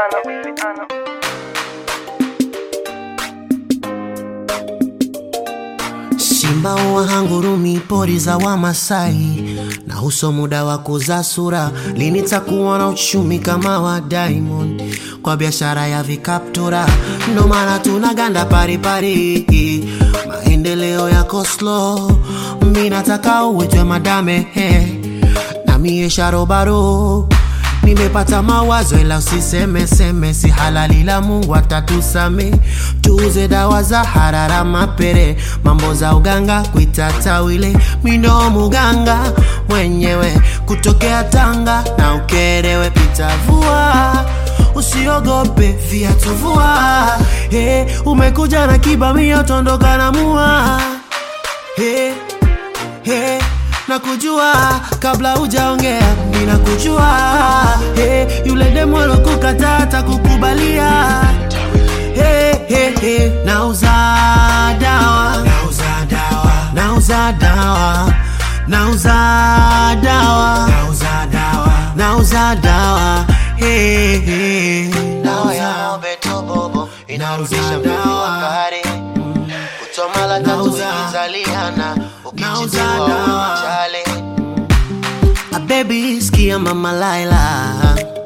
Simba wa hangurumi pori za Wamasai, na uso muda wa kuzaa sura, lini takuwa na uchumi kama wa Diamond kwa biashara ya vikaptura. Ndo maana tunaganda pari pari, maendeleo yako slow. Mimi nataka uitwe madame na mie sharobaro. Nimepata mawazo ila usiseme seme, si halali la Mungu atatusame. Tuuze dawa za harara mapere, mambo za uganga kuita tawile. Mindo muganga mwenyewe kutokea Tanga, na ukerewe pitavua. Usiogope viatu vua, umekuja na kibamia tondoka na mua. Na kujua kabla hujaongea, nina kujua yule demo alokukata kukubalia. Nauza dawa, nauza dawa, nauza dawa, nauza dawa, nauza dawa, nauza dawa. Dawa ya ng'ombe tobobo inarudisha mwili kutomala tatu ikizaliana ukichitiwa uchale. Baby sikia mama Laila,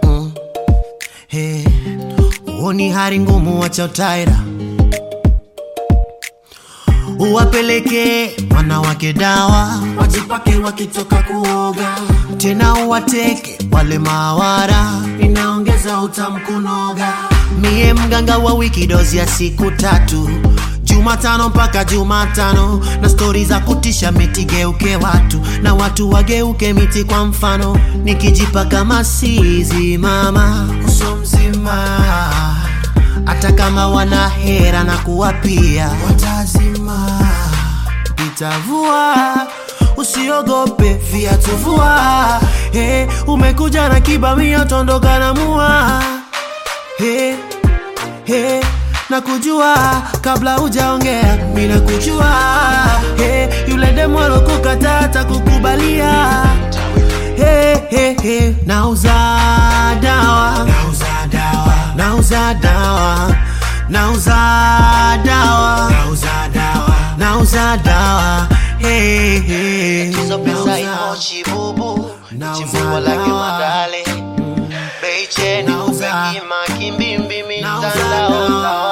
uoni hari ngumu wacha utaira. Uwapeleke wanawake dawa, wajipake wakitoka kuoga. Tena uwateke wale mawara, inaongeza utamu kunoga. Mie mganga wa wiki, dozi ya siku 3, Jumatano mpaka Jumatano. Na story za kutisha miti geuke watu, na watu wageuke miti kwa mfano. Nikijipa kama sizi mama uso mzima, hata kama wana hera na kuwapia watazima. Itavua, usiogope viatu vua. Umekuja na kibamia tondoka na mua. Na kujua kabla hujaongea, mimi nakujua yule demo alokukata kukubalia. Nauza dawa, nauza dawa, nauza dawa, nauza dawa, nauza dawa, nauza dawa. Kizo pesa imochi bubu, chibuwa lake madale. Beiche ni kubeki makimbimbi mitandao.